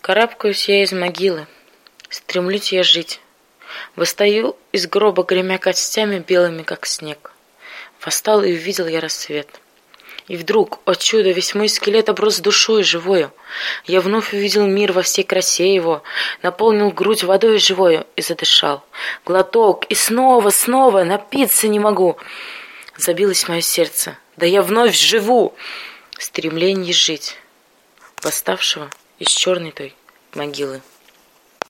Карабкаюсь я из могилы, стремлюсь я жить. Восстаю из гроба, гремя костями белыми, как снег. Восстал и увидел я рассвет. И вдруг, о чудо, весь мой скелет оброс душой живою. Я вновь увидел мир во всей красе его, наполнил грудь водой живою и задышал. Глоток, и снова, снова, напиться не могу. Забилось мое сердце, да я вновь живу. Стремление жить, восставшего из черной той могилы.